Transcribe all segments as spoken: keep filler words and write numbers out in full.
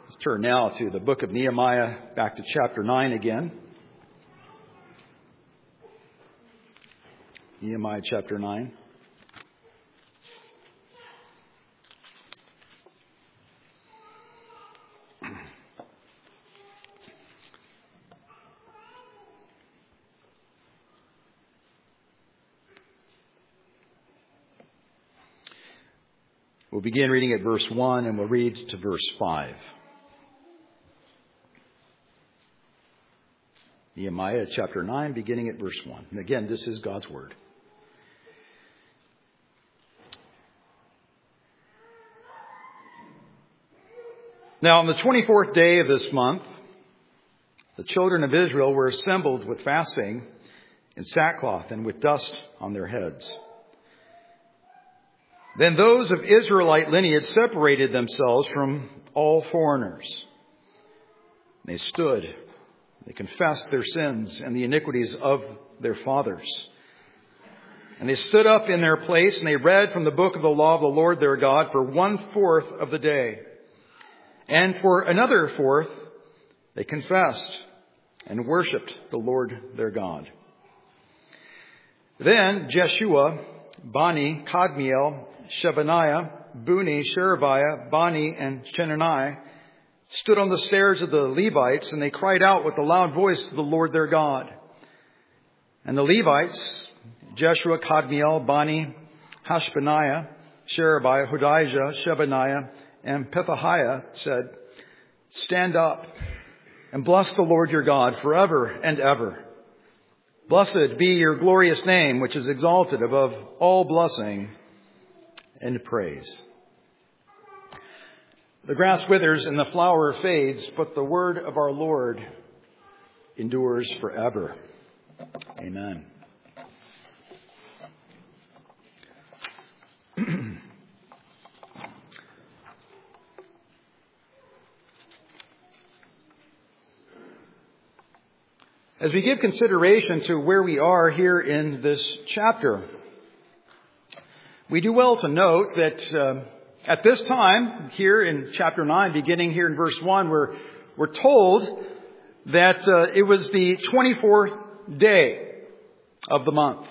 Let's turn now to the book of Nehemiah, back to chapter nine again. Nehemiah chapter nine. We'll begin reading at verse one and we'll read to verse five. Nehemiah chapter nine, beginning at verse one. And again, this is God's word. Now, on the twenty-fourth day of this month, the children of Israel were assembled with fasting in sackcloth and with dust on their heads. Then those of Israelite lineage separated themselves from all foreigners. They stood. They confessed their sins and the iniquities of their fathers. And they stood up in their place and they read from the book of the law of the Lord their God for one fourth of the day. And for another fourth, they confessed and worshipped the Lord their God. Then Jeshua, Bani, Kadmiel, Shebaniah, Buni, Sherebiah, Bani, and Chenani stood on the stairs of the Levites, and they cried out with a loud voice to the Lord their God. And the Levites, Jeshua, Kadmiel, Bani, Hashbaniah, Sherebiah, Hodijah, Shebaniah, and Pethahiah said, "Stand up and bless the Lord your God forever and ever. Blessed be your glorious name, which is exalted above all blessing and praise." The grass withers and the flower fades, but the word of our Lord endures forever. Amen. As we give consideration to where we are here in this chapter, we do well to note that uh, at this time, here in chapter nine, beginning here in verse one, we're, we're told that uh, it was the twenty-fourth day of the month.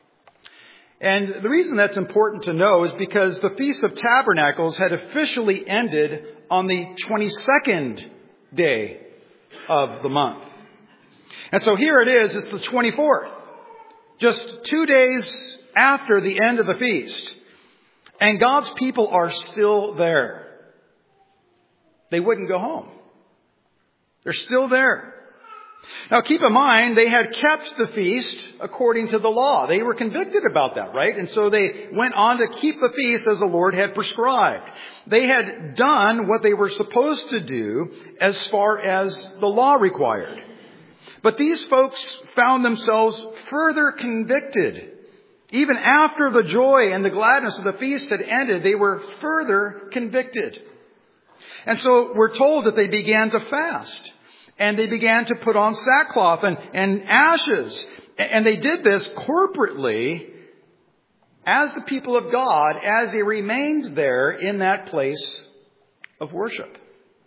And the reason that's important to know is because the Feast of Tabernacles had officially ended on the twenty-second day of the month. And so here it is, it's the twenty-fourth, just two days after the end of the feast. And God's people are still there. They wouldn't go home. They're still there. Now keep in mind, they had kept the feast according to the law. They were convicted about that, right? And so they went on to keep the feast as the Lord had prescribed. They had done what they were supposed to do as far as the law required. But these folks found themselves further convicted. Even after the joy and the gladness of the feast had ended, they were further convicted. And so we're told that they began to fast. And they began to put on sackcloth and, and ashes. And they did this corporately as the people of God, as they remained there in that place of worship.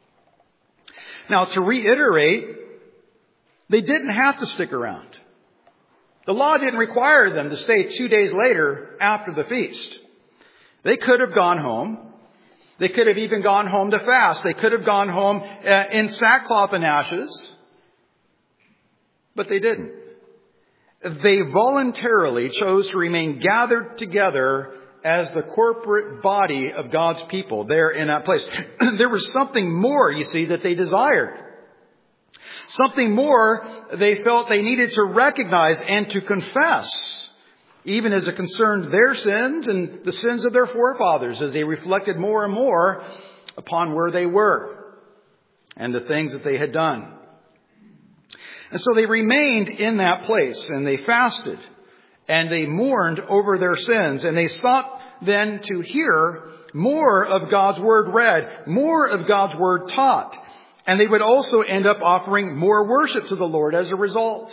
Now, to reiterate, they didn't have to stick around. The law didn't require them to stay two days later after the feast. They could have gone home. They could have even gone home to fast. They could have gone home uh, in sackcloth and ashes. But they didn't. They voluntarily chose to remain gathered together as the corporate body of God's people there in that place. There was something more, you see, that they desired. Something more they felt they needed to recognize and to confess, even as it concerned their sins and the sins of their forefathers, as they reflected more and more upon where they were and the things that they had done. And so they remained in that place and they fasted and they mourned over their sins, and they sought then to hear more of God's word read, more of God's word taught. And they would also end up offering more worship to the Lord as a result.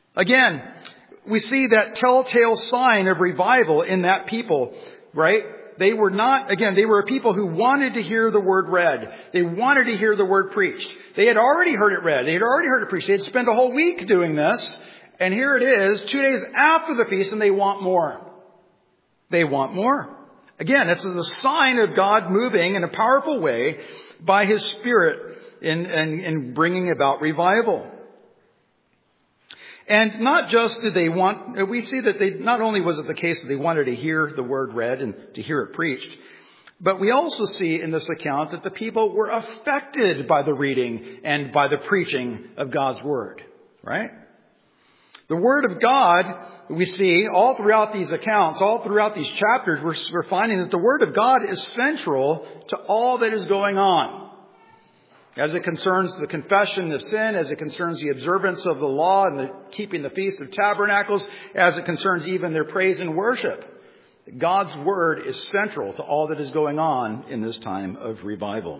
Again, we see that telltale sign of revival in that people, right? They were not, again, they were a people who wanted to hear the word read. They wanted to hear the word preached. They had already heard it read. They had already heard it preached. They had spent a whole week doing this. And here it is, two days after the feast, and they want more. They want more. Again, it's a sign of God moving in a powerful way by His Spirit in, in, in bringing about revival. And not just did they want, we see that they, not only was it the case that they wanted to hear the word read and to hear it preached, but we also see in this account that the people were affected by the reading and by the preaching of God's word, right? The word of God, we see all throughout these accounts, all throughout these chapters, we're, we're finding that the word of God is central to all that is going on. As it concerns the confession of sin, as it concerns the observance of the law and the keeping the Feast of Tabernacles, as it concerns even their praise and worship. God's word is central to all that is going on in this time of revival.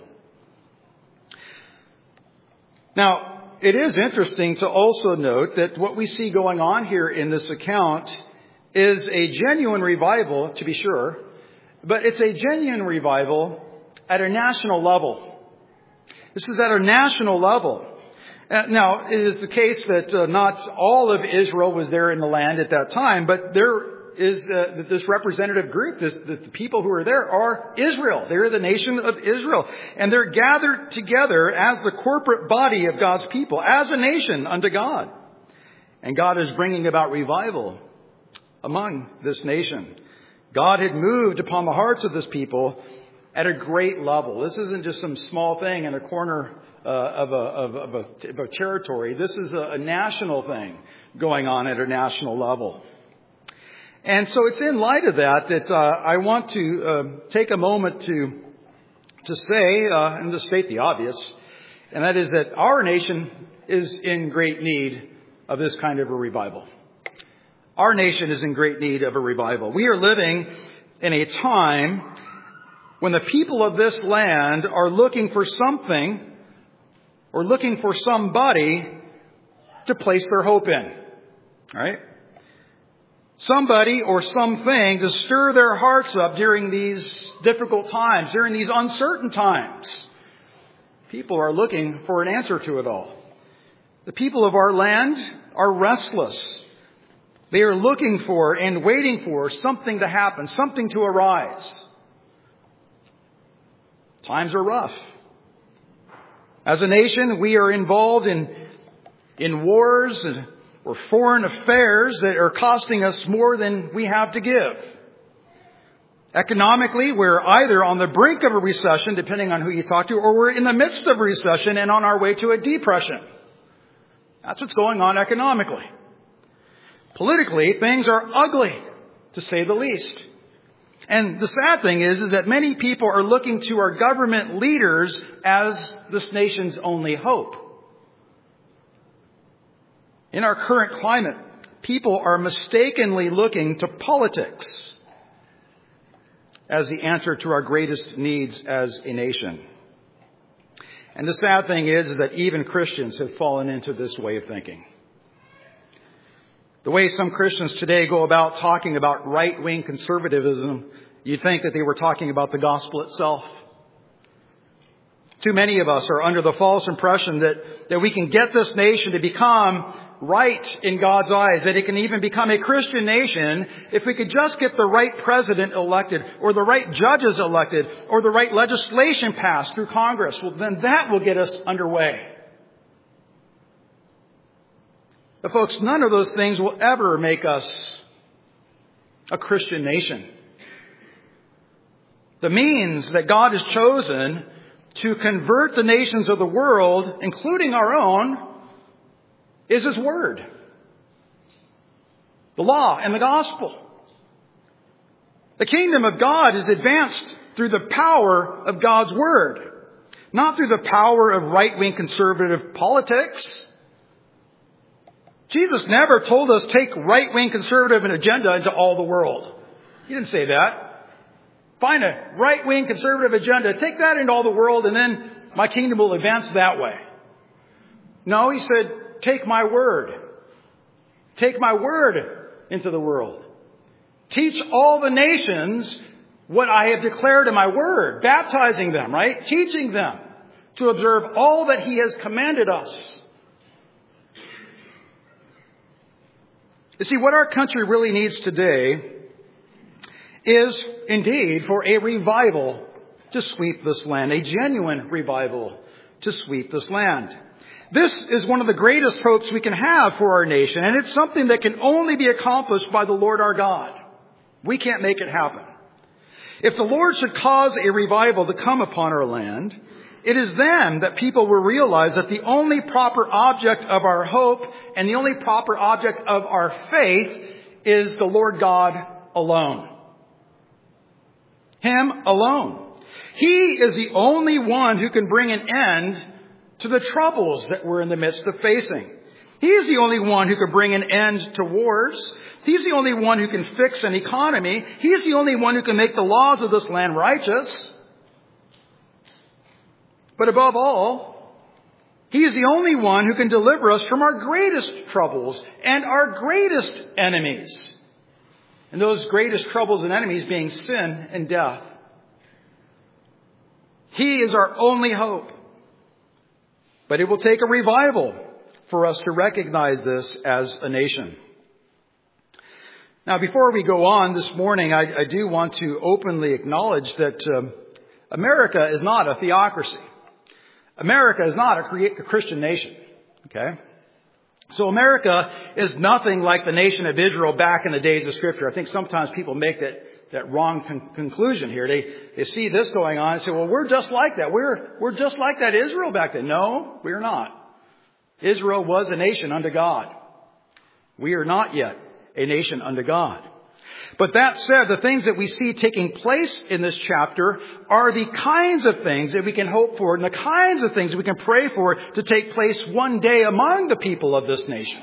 Now, it is interesting to also note that what we see going on here in this account is a genuine revival, to be sure, but it's a genuine revival at a national level. This is at a national level. Uh, now, it is the case that uh, not all of Israel was there in the land at that time, but there is uh, this representative group, this, the, the people who are there are Israel. They're the nation of Israel. And they're gathered together as the corporate body of God's people, as a nation unto God. And God is bringing about revival among this nation. God had moved upon the hearts of this people at a great level. This isn't just some small thing in a corner uh, of, a, of, of, a, of a territory. This is a, a national thing going on at a national level. And so it's in light of that that uh, I want to uh, take a moment to to say uh, and to state the obvious, and that is that our nation is in great need of this kind of a revival. Our nation is in great need of a revival. We are living in a time when the people of this land are looking for something or looking for somebody to place their hope in. Right? Somebody or something to stir their hearts up during these difficult times, during these uncertain times. People are looking for an answer to it all. The people of our land are restless. They are looking for and waiting for something to happen, something to arise. Times are rough. As a nation, we are involved in, in wars and, or foreign affairs that are costing us more than we have to give. Economically, we're either on the brink of a recession, depending on who you talk to, or we're in the midst of a recession and on our way to a depression. That's what's going on economically. Politically, things are ugly, to say the least. And the sad thing is, is that many people are looking to our government leaders as this nation's only hope. In our current climate, people are mistakenly looking to politics as the answer to our greatest needs as a nation. And the sad thing is, is that even Christians have fallen into this way of thinking. The way some Christians today go about talking about right-wing conservatism, you'd think that they were talking about the gospel itself. Too many of us are under the false impression that, that we can get this nation to become right in God's eyes, that it can even become a Christian nation if we could just get the right president elected, or the right judges elected, or the right legislation passed through Congress. Well, then that will get us underway. But folks, none of those things will ever make us a Christian nation. The means that God has chosen to convert the nations of the world, including our own, is His Word. The law and the gospel. The kingdom of God is advanced through the power of God's Word, not through the power of right-wing conservative politics. Jesus never told us take right-wing conservative agenda into all the world. He didn't say that. Find a right-wing conservative agenda, take that into all the world, and then my kingdom will advance that way. No, He said, take my word. Take my word into the world. Teach all the nations what I have declared in my word, baptizing them, right? Teaching them to observe all that he has commanded us. You see, what our country really needs today is indeed for a revival to sweep this land, a genuine revival to sweep this land. This is one of the greatest hopes we can have for our nation, and it's something that can only be accomplished by the Lord our God. We can't make it happen. If the Lord should cause a revival to come upon our land, it is then that people will realize that the only proper object of our hope and the only proper object of our faith is the Lord God alone. Him alone. He is the only one who can bring an end to the troubles that we're in the midst of facing. He is the only one who can bring an end to wars. He's the only one who can fix an economy. He's the only one who can make the laws of this land righteous. But above all, he is the only one who can deliver us from our greatest troubles and our greatest enemies. And those greatest troubles and enemies being sin and death. He is our only hope. But it will take a revival for us to recognize this as a nation. Now, before we go on this morning, I, I do want to openly acknowledge that um, America is not a theocracy. America is not a, cre- a Christian nation. Okay? So America is nothing like the nation of Israel back in the days of Scripture. I think sometimes people make that, that wrong con- conclusion here. They, they see this going on and say, well, we're just like that. We're, we're just like that Israel back then. No, we're not. Israel was a nation unto God. We are not yet a nation unto God. But that said, the things that we see taking place in this chapter are the kinds of things that we can hope for and the kinds of things that we can pray for to take place one day among the people of this nation.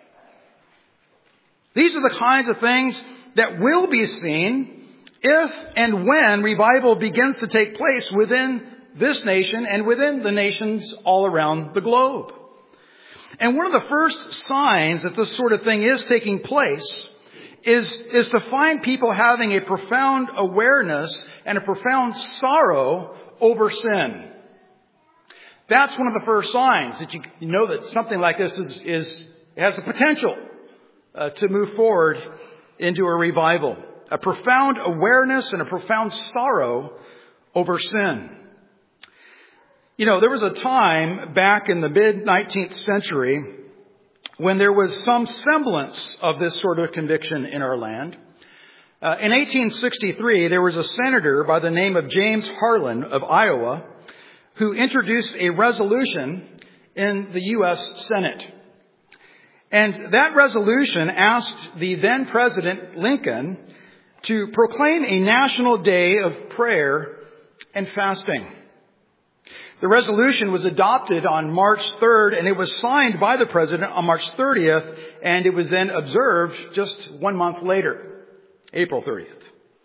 These are the kinds of things that will be seen if and when revival begins to take place within this nation and within the nations all around the globe. And one of the first signs that this sort of thing is taking place is, is to find people having a profound awareness and a profound sorrow over sin. That's one of the first signs that you, you know that something like this is, is has the potential uh, to move forward into a revival. A profound awareness and a profound sorrow over sin. You know, there was a time back in the mid-nineteenth century when there was some semblance of this sort of conviction in our land. Uh, in eighteen sixty-three, there was a senator by the name of James Harlan of Iowa who introduced a resolution in the U S Senate. And that resolution asked the then President Lincoln to proclaim a national day of prayer and fasting. The resolution was adopted on March third, and it was signed by the President on March thirtieth, and it was then observed just one month later, April thirtieth.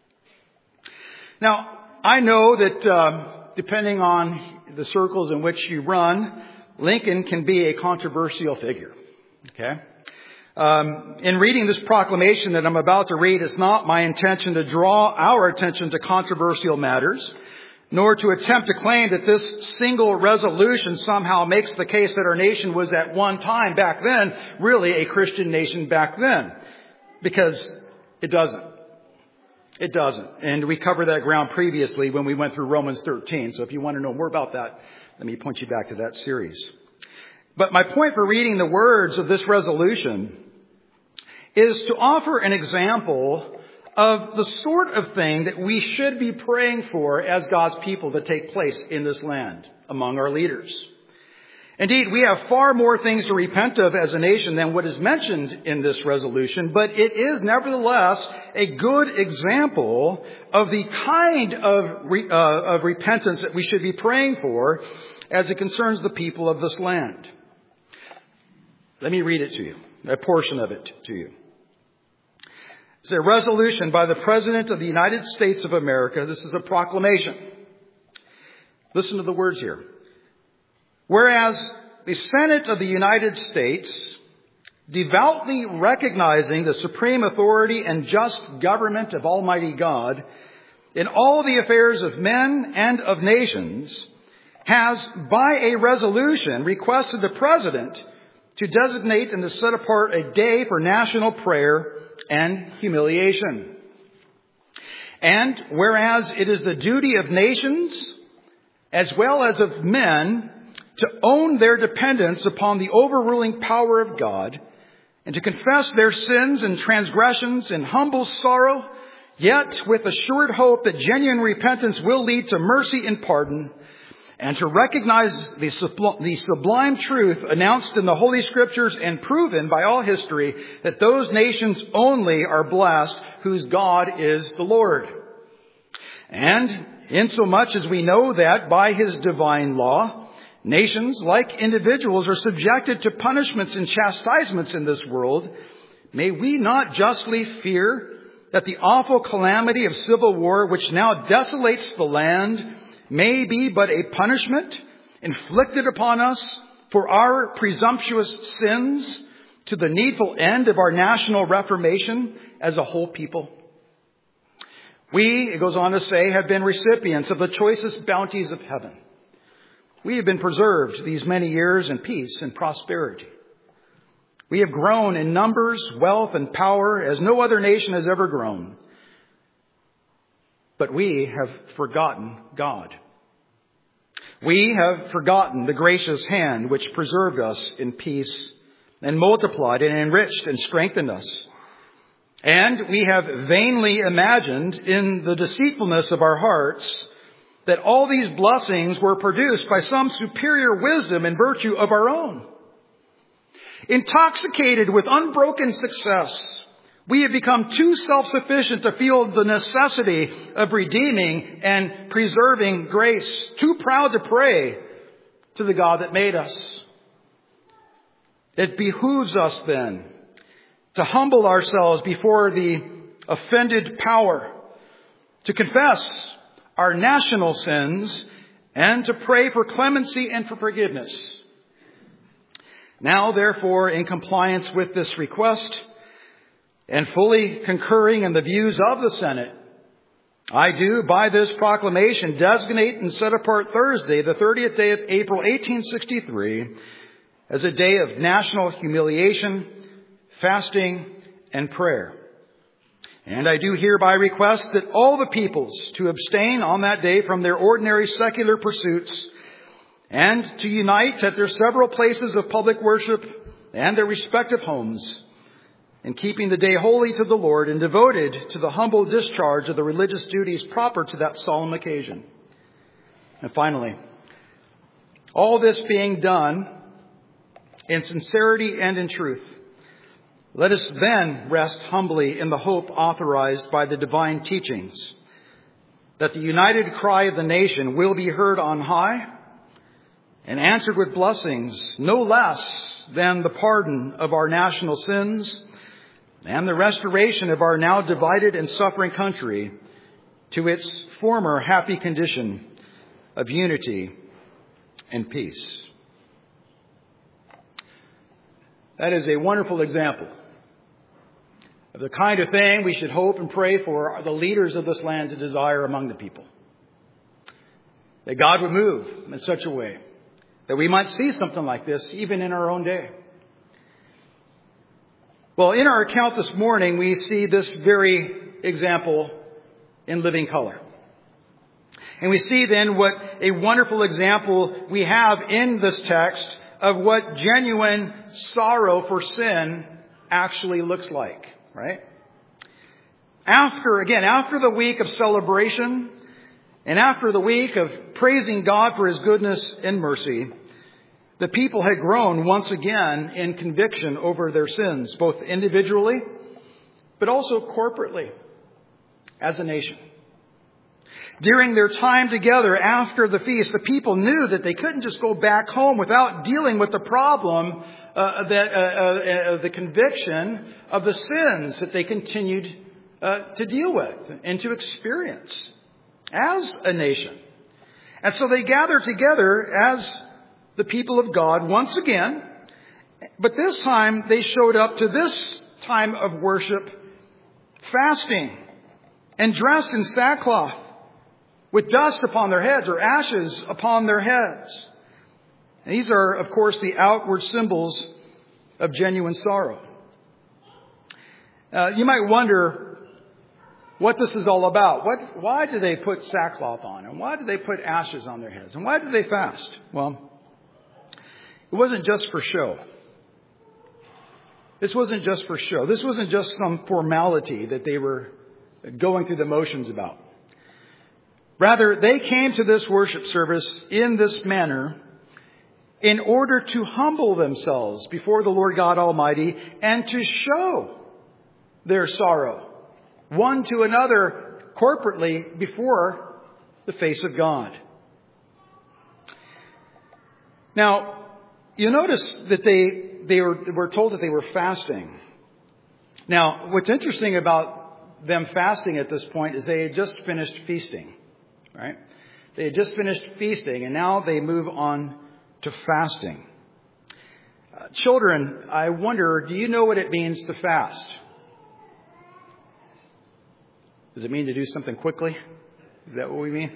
Now, I know that uh, depending on the circles in which you run, Lincoln can be a controversial figure. Okay? Um, in reading this proclamation that I'm about to read, it's not my intention to draw our attention to controversial matters, nor to attempt to claim that this single resolution somehow makes the case that our nation was at one time back then really a Christian nation back then. Because it doesn't. It doesn't. And we covered that ground previously when we went through Romans thirteen. So if you want to know more about that, let me point you back to that series. But my point for reading the words of this resolution is to offer an example of the sort of thing that we should be praying for as God's people to take place in this land among our leaders. Indeed, we have far more things to repent of as a nation than what is mentioned in this resolution, but it is nevertheless a good example of the kind of, re, uh, of repentance that we should be praying for as it concerns the people of this land. Let me read it to you, a portion of it to you. It's a resolution by the President of the United States of America. This is a proclamation. Listen to the words here. Whereas the Senate of the United States, devoutly recognizing the supreme authority and just government of Almighty God, in all the affairs of men and of nations, has by a resolution requested the President to designate and to set apart a day for national prayer and humiliation. And whereas it is the duty of nations as well as of men to own their dependence upon the overruling power of God and to confess their sins and transgressions in humble sorrow, yet with assured hope that genuine repentance will lead to mercy and pardon, and to recognize the sublime truth announced in the Holy Scriptures and proven by all history that those nations only are blessed whose God is the Lord. And insomuch as we know that by His divine law, nations, like individuals, are subjected to punishments and chastisements in this world, may we not justly fear that the awful calamity of civil war which now desolates the land may be but a punishment inflicted upon us for our presumptuous sins to the needful end of our national reformation as a whole people. We, it goes on to say, have been recipients of the choicest bounties of heaven. We have been preserved these many years in peace and prosperity. We have grown in numbers, wealth, and power as no other nation has ever grown. But we have forgotten God. We have forgotten the gracious hand which preserved us in peace and multiplied and enriched and strengthened us. And we have vainly imagined in the deceitfulness of our hearts that all these blessings were produced by some superior wisdom and virtue of our own. Intoxicated with unbroken success, we have become too self-sufficient to feel the necessity of redeeming and preserving grace, too proud to pray to the God that made us. It behooves us then to humble ourselves before the offended power, to confess our national sins, and to pray for clemency and for forgiveness. Now, therefore, in compliance with this request, and fully concurring in the views of the Senate, I do, by this proclamation, designate and set apart Thursday, the thirtieth day of April, eighteen sixty-three, as a day of national humiliation, fasting, and prayer. And I do hereby request that all the peoples to abstain on that day from their ordinary secular pursuits and to unite at their several places of public worship and their respective homes, in keeping the day holy to the Lord and devoted to the humble discharge of the religious duties proper to that solemn occasion. And finally, all this being done in sincerity and in truth, let us then rest humbly in the hope authorized by the divine teachings, that the united cry of the nation will be heard on high and answered with blessings no less than the pardon of our national sins and the restoration of our now divided and suffering country to its former happy condition of unity and peace. That is a wonderful example of the kind of thing we should hope and pray for the leaders of this land to desire among the people. That God would move in such a way that we might see something like this even in our own day. Well, in our account this morning, we see this very example in living color. And we see then what a wonderful example we have in this text of what genuine sorrow for sin actually looks like, right? After, again, after the week of celebration and after the week of praising God for His goodness and mercy, the people had grown once again in conviction over their sins, both individually, but also corporately as a nation. During their time together after the feast, the people knew that they couldn't just go back home without dealing with the problem, uh, that uh, uh, the conviction of the sins that they continued uh, to deal with and to experience as a nation. And so they gathered together as the people of God once again, but this time they showed up to this time of worship fasting and dressed in sackcloth with dust upon their heads or ashes upon their heads. And these are, of course, the outward symbols of genuine sorrow. Uh, you might wonder what this is all about. What, why do they put sackcloth on? And why do they put ashes on their heads? And why do they fast? Well, it wasn't just for show. This wasn't just for show. This wasn't just some formality that they were going through the motions about. Rather, they came to this worship service in this manner in order to humble themselves before the Lord God Almighty and to show their sorrow one to another corporately before the face of God. Now, you notice that they they were, were told that they were fasting. Now, what's interesting about them fasting at this point is they had just finished feasting, right? They had just finished feasting, and now they move on to fasting. Uh, children, I wonder, do you know what it means to fast? Does it mean to do something quickly? Is that what we mean?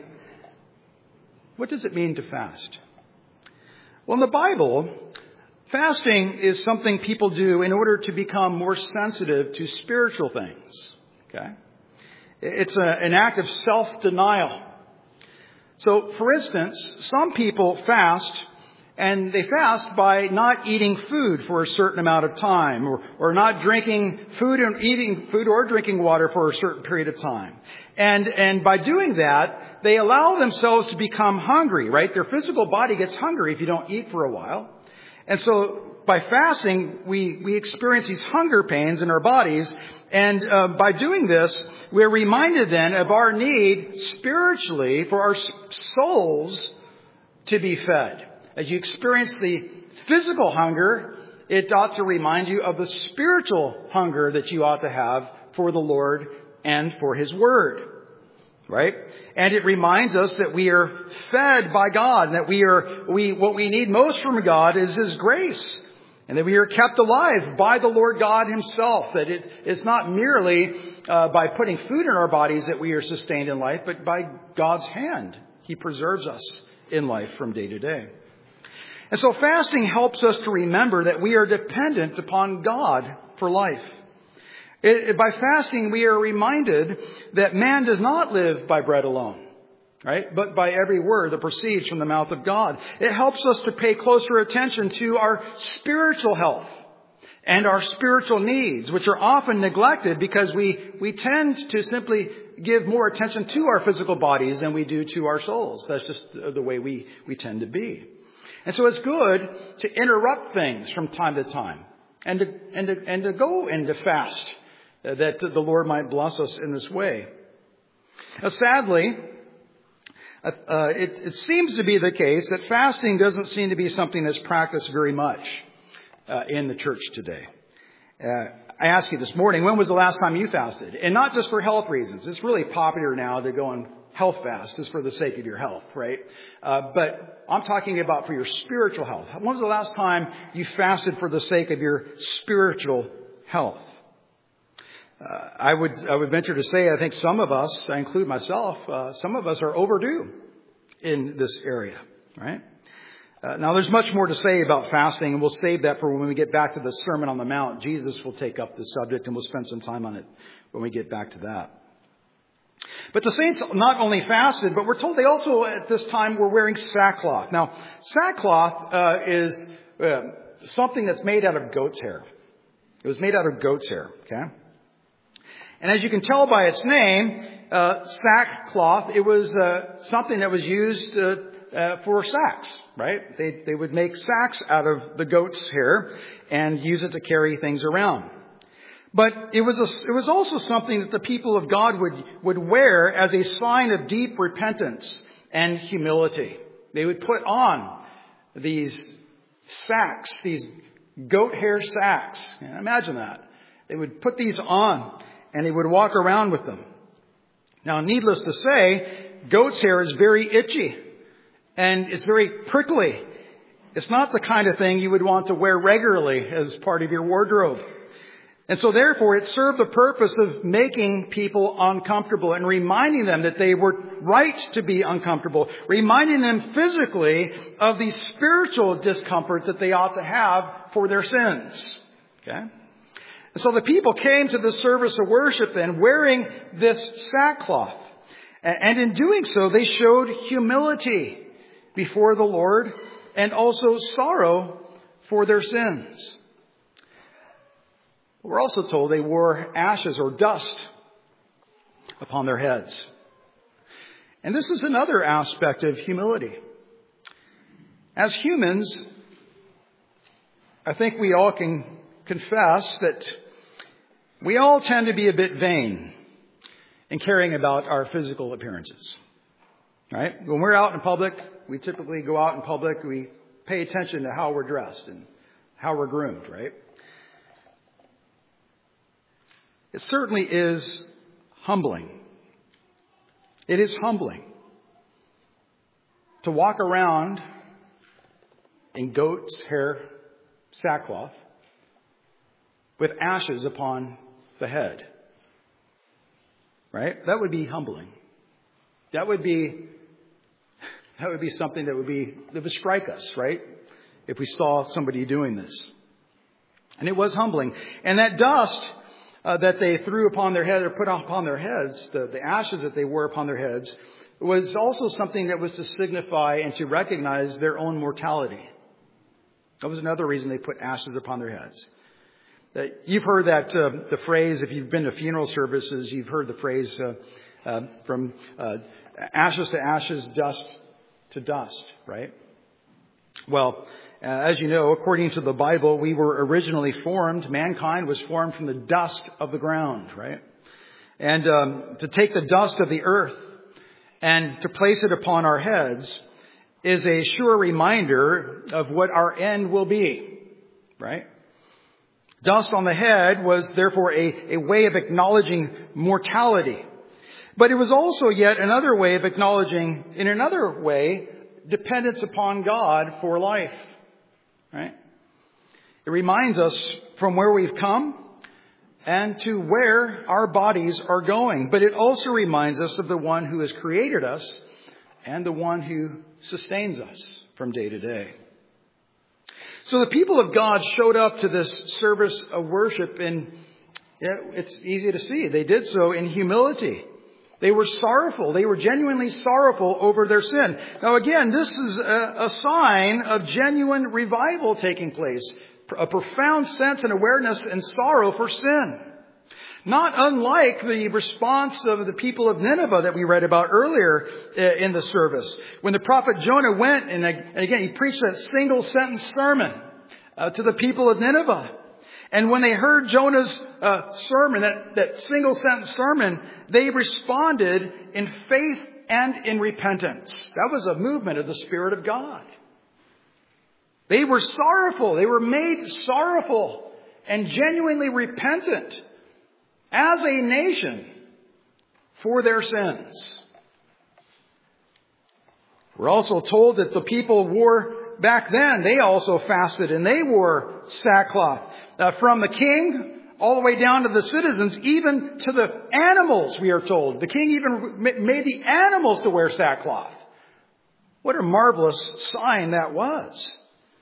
What does it mean to fast? Well, in the Bible, fasting is something people do in order to become more sensitive to spiritual things. Okay? It's a, an act of self-denial. So, for instance, some people fast, and they fast by not eating food for a certain amount of time, or, or not drinking food and eating food or drinking water for a certain period of time. And, and by doing that, they allow themselves to become hungry, right? Their physical body gets hungry if you don't eat for a while. And so by fasting, we, we experience these hunger pains in our bodies. And uh, by doing this, we're reminded then of our need spiritually for our souls to be fed. As you experience the physical hunger, it ought to remind you of the spiritual hunger that you ought to have for the Lord and for His Word. Right? And it reminds us that we are fed by God, and that we are, we, what we need most from God is His grace. And that we are kept alive by the Lord God Himself. That it, it's not merely uh, by putting food in our bodies that we are sustained in life, but by God's hand. He preserves us in life from day to day. And so fasting helps us to remember that we are dependent upon God for life. It, it, by fasting, we are reminded that man does not live by bread alone, right? But by every word that proceeds from the mouth of God. It helps us to pay closer attention to our spiritual health and our spiritual needs, which are often neglected because we, we tend to simply give more attention to our physical bodies than we do to our souls. That's just the way we, we tend to be. And so it's good to interrupt things from time to time and to, and to, and to go into fast, uh, that the Lord might bless us in this way. Now, sadly, uh, uh, it, it seems to be the case that fasting doesn't seem to be something that's practiced very much uh, in the church today. Uh, I asked you this morning, when was the last time you fasted? And not just for health reasons. It's really popular now to go on health fast is for the sake of your health, right? Uh, but I'm talking about for your spiritual health. When was the last time you fasted for the sake of your spiritual health? Uh, I would I would venture to say I think some of us, I include myself, uh, some of us are overdue in this area, right? Uh, now, there's much more to say about fasting, and we'll save that for when we get back to the Sermon on the Mount. Jesus will take up the subject, and we'll spend some time on it when we get back to that. But the saints not only fasted, but we're told they also at this time were wearing sackcloth. Now, sackcloth uh, is uh, something that's made out of goat's hair. It was made out of goat's hair, okay? And as you can tell by its name, uh, sackcloth, it was uh, something that was used uh, uh, for sacks, right? They, they would make sacks out of the goat's hair and use it to carry things around. But it was a, it was also something that the people of God would, would wear as a sign of deep repentance and humility. They would put on these sacks, these goat hair sacks. Imagine that. They would put these on and they would walk around with them. Now, needless to say, goat's hair is very itchy and it's very prickly. It's not the kind of thing you would want to wear regularly as part of your wardrobe. And so therefore it served the purpose of making people uncomfortable and reminding them that they were right to be uncomfortable, reminding them physically of the spiritual discomfort that they ought to have for their sins. Okay? And so the people came to the service of worship then wearing this sackcloth. And in doing so, they showed humility before the Lord and also sorrow for their sins. We're also told they wore ashes or dust upon their heads. And this is another aspect of humility. As humans, I think we all can confess that we all tend to be a bit vain in caring about our physical appearances. Right? When we're out in public, we typically go out in public, we pay attention to how we're dressed and how we're groomed, right? It certainly is humbling. It is humbling to walk around in goat's hair sackcloth with ashes upon the head. Right? That would be humbling. That would be that would be something that would be that would strike us, right? If we saw somebody doing this. And it was humbling. And that dust uh, that they threw upon their head or put upon their heads, the, the ashes that they wore upon their heads, was also something that was to signify and to recognize their own mortality. That was another reason they put ashes upon their heads. Uh, you've heard that uh, the phrase, if you've been to funeral services, you've heard the phrase uh, uh, from uh, ashes to ashes, dust to dust, right? Well, uh, as you know, according to the Bible, we were originally formed, mankind was formed from the dust of the ground, right? And um, to take the dust of the earth and to place it upon our heads is a sure reminder of what our end will be, right? Dust on the head was therefore a, a way of acknowledging mortality. But it was also yet another way of acknowledging, in another way, dependence upon God for life. Right? It reminds us from where we've come and to where our bodies are going. But it also reminds us of the one who has created us and the one who sustains us from day to day. So the people of God showed up to this service of worship, and yeah, it's easy to see. They did so in humility. They were sorrowful. They were genuinely sorrowful over their sin. Now again, this is a, a sign of genuine revival taking place. A profound sense and awareness and sorrow for sin. Not unlike the response of the people of Nineveh that we read about earlier in the service. When the prophet Jonah went, and again, he preached that single sentence sermon uh, to the people of Nineveh. And when they heard Jonah's uh, sermon, that, that single sentence sermon, they responded in faith and in repentance. That was a movement of the Spirit of God. They were sorrowful. They were made sorrowful and genuinely repentant as a nation for their sins. We're also told that the people wore, back then, they also fasted and they wore sackcloth. Uh, from the king all the way down to the citizens, even to the animals, we are told. The king even made the animals to wear sackcloth. What a marvelous sign that was.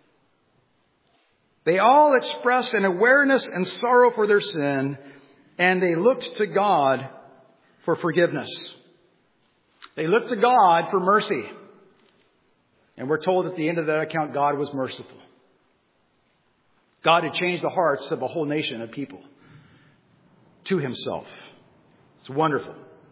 They all expressed an awareness and sorrow for their sin, and they looked to God for forgiveness. They looked to God for mercy. And we're told at the end of that account, God was merciful. God had changed the hearts of a whole nation of people to himself. It's wonderful.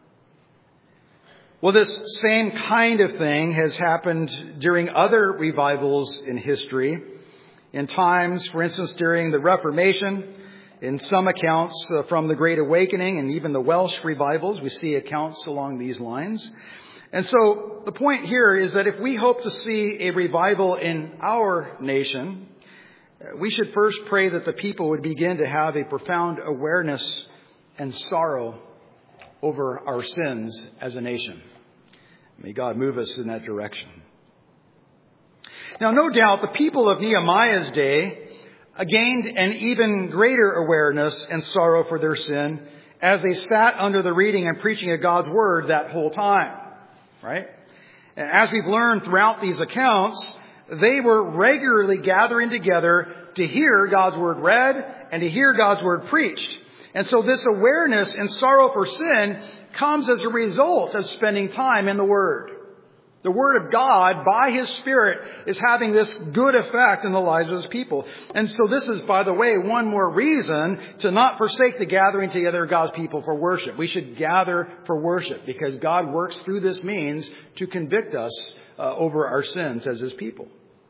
Well, this same kind of thing has happened during other revivals in history. In times, for instance, during the Reformation, in some accounts uh, from the Great Awakening and even the Welsh revivals, we see accounts along these lines. And so the point here is that if we hope to see a revival in our nation, we should first pray that the people would begin to have a profound awareness and sorrow over our sins as a nation. May God move us in that direction. Now, no doubt the people of Nehemiah's day gained an even greater awareness and sorrow for their sin as they sat under the reading and preaching of God's Word that whole time. Right? As we've learned throughout these accounts, they were regularly gathering together to hear God's Word read and to hear God's Word preached. And so this awareness and sorrow for sin comes as a result of spending time in the Word. The Word of God, by His Spirit, is having this good effect in the lives of His people. And so this is, by the way, one more reason to not forsake the gathering together of God's people for worship. We should gather for worship because God works through this means to convict us uh, over our sins as His people.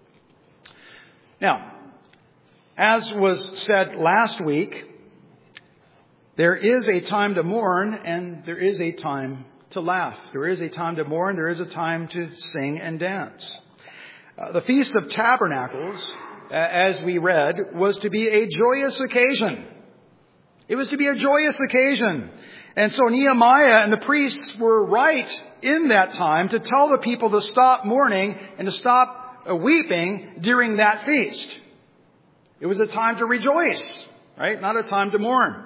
Now, as was said last week, there is a time to mourn and there is a time to laugh. There is a time to mourn. There is a time to sing and dance. Uh, the Feast of Tabernacles, uh, as we read, was to be a joyous occasion. It was to be a joyous occasion. And so Nehemiah and the priests were right in that time to tell the people to stop mourning and to stop uh, weeping during that feast. It was a time to rejoice, right? Not a time to mourn.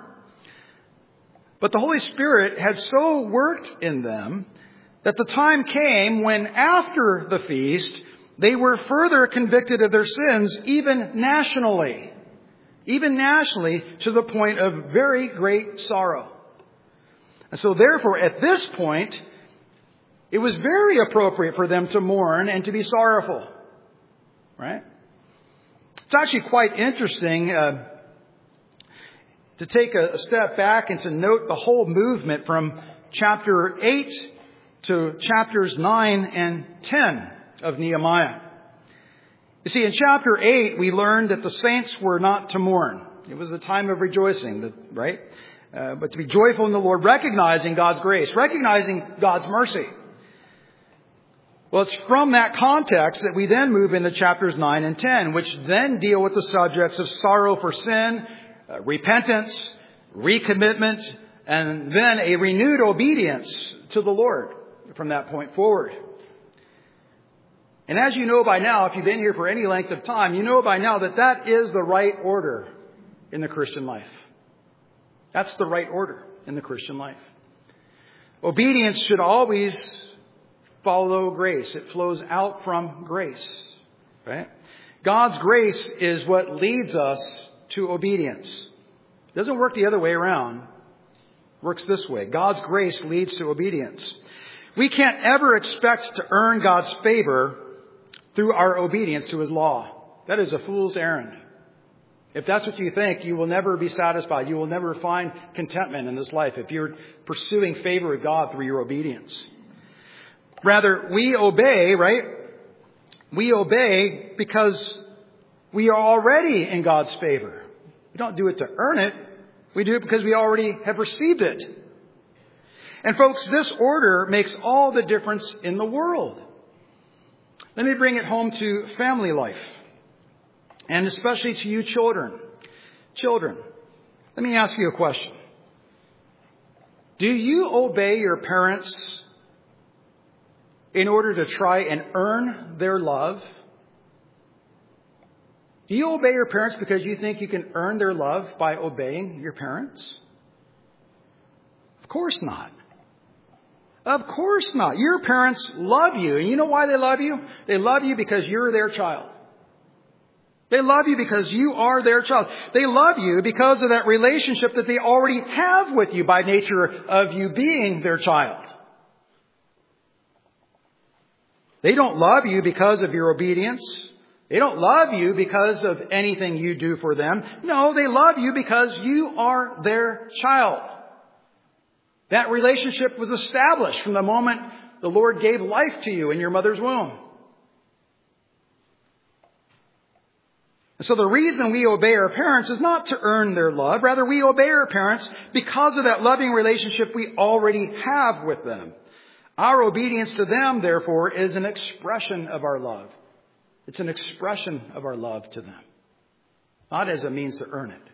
But the Holy Spirit had so worked in them that the time came when after the feast, they were further convicted of their sins, even nationally. Even nationally, to the point of very great sorrow. And so therefore, at this point, it was very appropriate for them to mourn and to be sorrowful. Right? It's actually quite interesting uh, to take a step back and to note the whole movement from chapter eight to chapters nine and ten of Nehemiah. You see, in chapter eight, we learned that the saints were not to mourn. It was a time of rejoicing, right? Uh, but to be joyful in the Lord, recognizing God's grace, recognizing God's mercy. Well, it's from that context that we then move into chapters nine and ten, which then deal with the subjects of sorrow for sin, Uh, repentance, recommitment, and then a renewed obedience to the Lord from that point forward. And as you know by now, if you've been here for any length of time, you know by now that that is the right order in the Christian life. That's the right order in the Christian life. Obedience should always follow grace. It flows out from grace, right? God's grace is what leads us to obedience. It doesn't work the other way around. It works this way. God's grace leads to obedience. We can't ever expect to earn God's favor through our obedience to His law. That is a fool's errand. If that's what you think, you will never be satisfied. You will never find contentment in this life if you're pursuing favor with God through your obedience. Rather, we obey, right? We obey because we are already in God's favor. We don't do it to earn it. We do it because we already have received it. And folks, this order makes all the difference in the world. Let me bring it home to family life. And especially to you children. Children, let me ask you a question. Do you obey your parents in order to try and earn their love? Do you obey your parents because you think you can earn their love by obeying your parents? Of course not. Of course not. Your parents love you. And you know why they love you? They love you because you're their child. They love you because you are their child. They love you because of that relationship that they already have with you by nature of you being their child. They don't love you because of your obedience. They don't love you because of anything you do for them. No, they love you because you are their child. That relationship was established from the moment the Lord gave life to you in your mother's womb. So the reason we obey our parents is not to earn their love. Rather, we obey our parents because of that loving relationship we already have with them. Our obedience to them, therefore, is an expression of our love. It's an expression of our love to them, not as a means to earn it.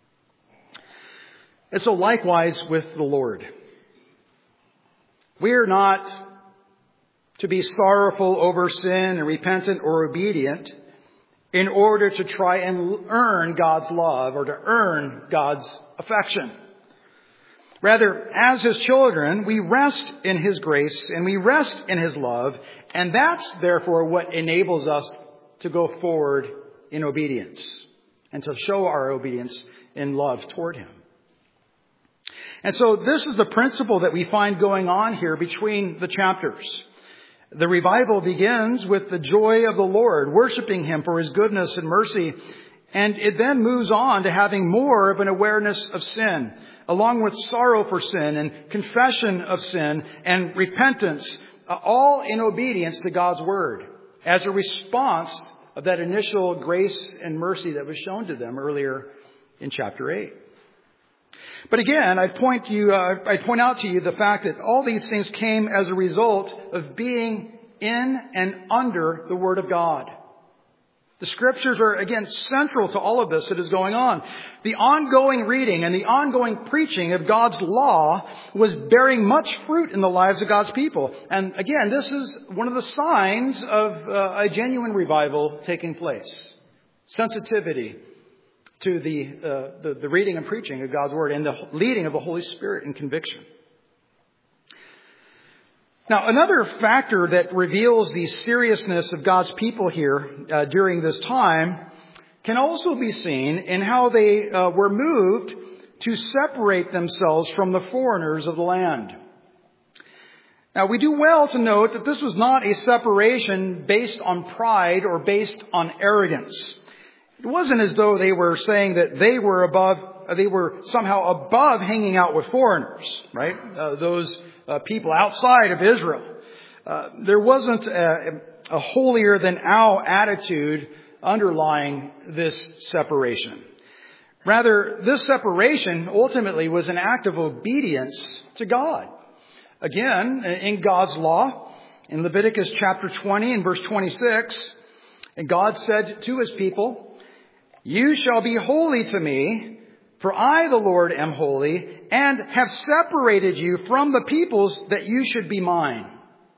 And so likewise with the Lord. We are not to be sorrowful over sin and repentant or obedient in order to try and earn God's love or to earn God's affection. Rather, as His children, we rest in His grace and we rest in His love, and that's therefore what enables us to go forward in obedience and to show our obedience in love toward Him. And so this is the principle that we find going on here between the chapters. The revival begins with the joy of the Lord, worshiping Him for His goodness and mercy, and it then moves on to having more of an awareness of sin, along with sorrow for sin and confession of sin and repentance, all in obedience to God's Word, as a response of that initial grace and mercy that was shown to them earlier in chapter eight. But again, I point you, uh, I point out to you the fact that all these things came as a result of being in and under the Word of God. The Scriptures are, again, central to all of this that is going on. The ongoing reading and the ongoing preaching of God's law was bearing much fruit in the lives of God's people. And again, this is one of the signs of uh, a genuine revival taking place. Sensitivity to the, uh, the the reading and preaching of God's Word and the leading of the Holy Spirit in conviction. Now, another factor that reveals the seriousness of God's people here uh, during this time can also be seen in how they uh, were moved to separate themselves from the foreigners of the land. Now, we do well to note that this was not a separation based on pride or based on arrogance. It wasn't as though they were saying that they were above, they were somehow above hanging out with foreigners, right? Uh, those uh, people outside of Israel. Uh, there wasn't a, a holier than thou attitude underlying this separation. Rather, this separation ultimately was an act of obedience to God. Again, in God's law, in Leviticus chapter twenty and verse twenty-six, and God said to His people, "You shall be holy to me, for I, the Lord, am holy, and have separated you from the peoples that you should be mine."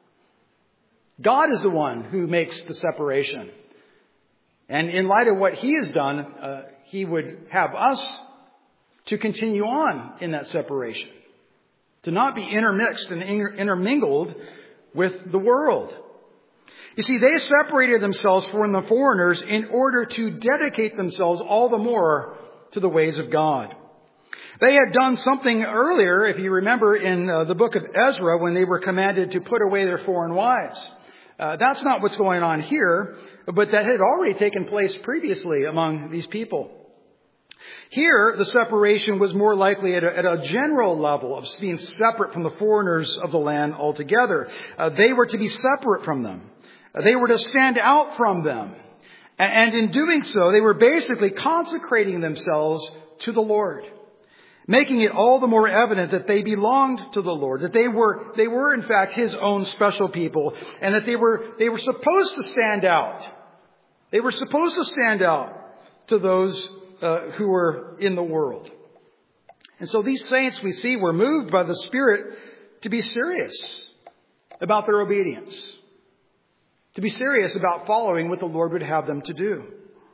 God is the one who makes the separation. And in light of what He has done, uh, He would have us to continue on in that separation, to not be intermixed and intermingled with the world. You see, they separated themselves from the foreigners in order to dedicate themselves all the more to the ways of God. They had done something earlier, if you remember, in uh, the book of Ezra, when they were commanded to put away their foreign wives. Uh, that's not what's going on here, but that had already taken place previously among these people. Here, the separation was more likely at a, at a general level of being separate from the foreigners of the land altogether. Uh, they were to be separate from them. They were to stand out from them. And in doing so, they were basically consecrating themselves to the Lord, making it all the more evident that they belonged to the Lord, that they were, they were in fact His own special people, and that they were, they were supposed to stand out. They were supposed to stand out to those uh, who were in the world. And so these saints, we see, were moved by the Spirit to be serious about their obedience, to be serious about following what the Lord would have them to do.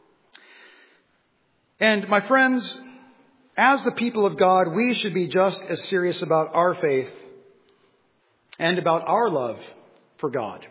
And my friends, as the people of God, we should be just as serious about our faith and about our love for God.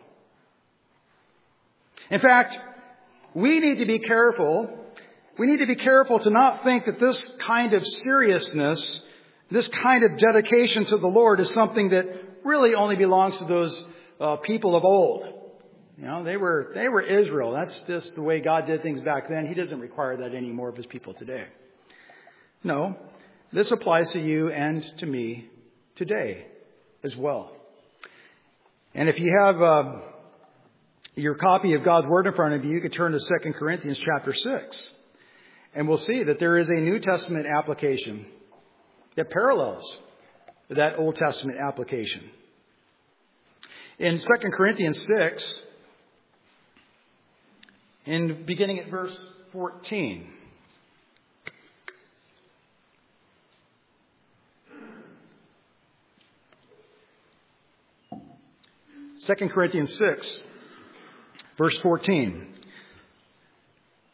In fact, we need to be careful. We need to be careful to not think that this kind of seriousness, this kind of dedication to the Lord is something that really only belongs to those uh, people of old. You know, they were they were Israel. That's just the way God did things back then. He doesn't require that anymore of His people today. No, this applies to you and to me today as well. And if you have uh, your copy of God's Word in front of you, you can turn to Second Corinthians chapter six. And we'll see that there is a New Testament application that parallels that Old Testament application. In Second Corinthians six, in beginning at verse fourteen. Second Corinthians six, verse fourteen.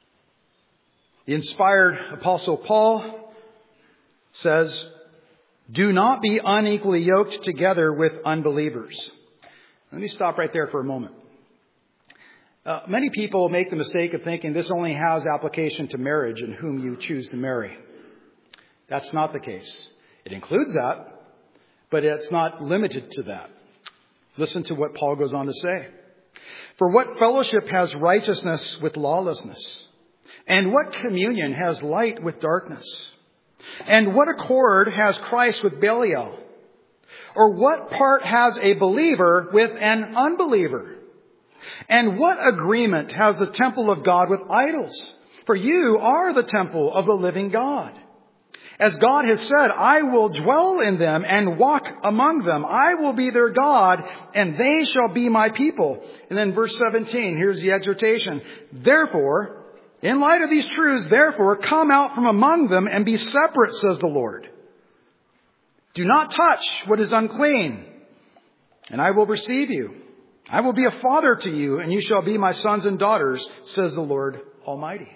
The inspired Apostle Paul says, do not be unequally yoked together with unbelievers. Let me stop right there for a moment. Uh, many people make the mistake of thinking this only has application to marriage and whom you choose to marry. That's not the case. It includes that, but it's not limited to that. Listen to what Paul goes on to say. For what fellowship has righteousness with lawlessness? And what communion has light with darkness? And what accord has Christ with Belial? Or what part has a believer with an unbeliever? And what agreement has the temple of God with idols? For you are the temple of the living God. As God has said, I will dwell in them and walk among them. I will be their God, and they shall be my people. And then verse seventeen, here's the exhortation. Therefore, in light of these truths, therefore, come out from among them and be separate, says the Lord. Do not touch what is unclean, and I will receive you. I will be a father to you, and you shall be my sons and daughters, says the Lord Almighty.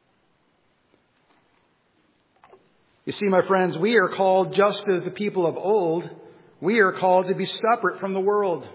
You see, my friends, we are called, just as the people of old, we are called to be separate from the world.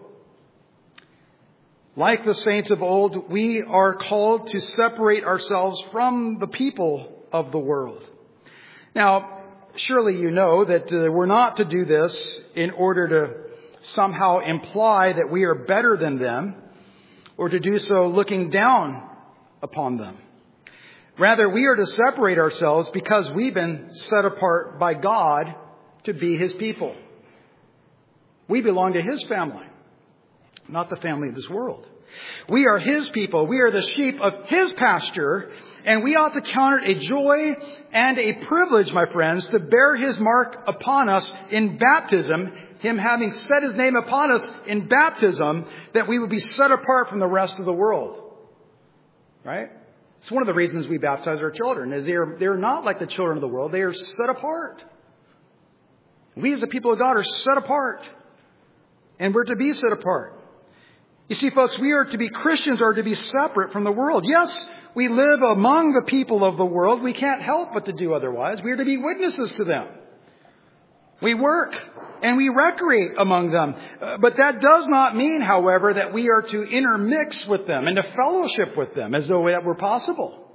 Like the saints of old, we are called to separate ourselves from the people of the world. Now, surely you know that uh, we're not to do this in order to somehow imply that we are better than them, or to do so looking down upon them. Rather, we are to separate ourselves because we've been set apart by God to be His people. We belong to His family, not the family of this world. We are His people. We are the sheep of His pasture, and we ought to count it a joy and a privilege, my friends, to bear His mark upon us in baptism, Him having set His name upon us in baptism, that we would be set apart from the rest of the world. Right? It's one of the reasons we baptize our children, is they're, they're not like the children of the world. They are set apart. We as the people of God are set apart. And we're to be set apart. You see, folks, we are to be Christians, are to be separate from the world. Yes, we live among the people of the world. We can't help but to do otherwise. We are to be witnesses to them. We work and we recreate among them. Uh, but that does not mean, however, that we are to intermix with them and to fellowship with them as though that were possible.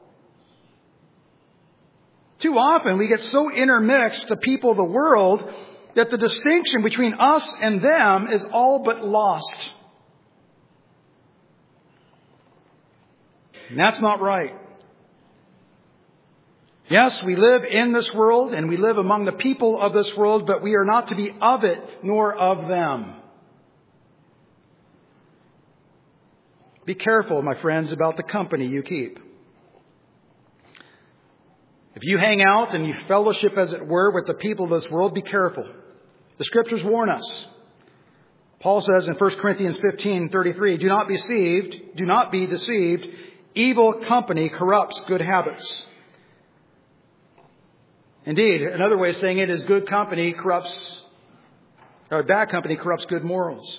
Too often we get so intermixed, the people of the world, that the distinction between us and them is all but lost. And that's not right. Yes, we live in this world and we live among the people of this world, but we are not to be of it nor of them. Be careful, my friends, about the company you keep. If you hang out and you fellowship, as it were, with the people of this world, be careful. The Scriptures warn us. Paul says in First Corinthians fifteen thirty-three, do not be deceived, do not be deceived. Evil company corrupts good habits. Indeed, another way of saying it is good company corrupts, or bad company corrupts good morals.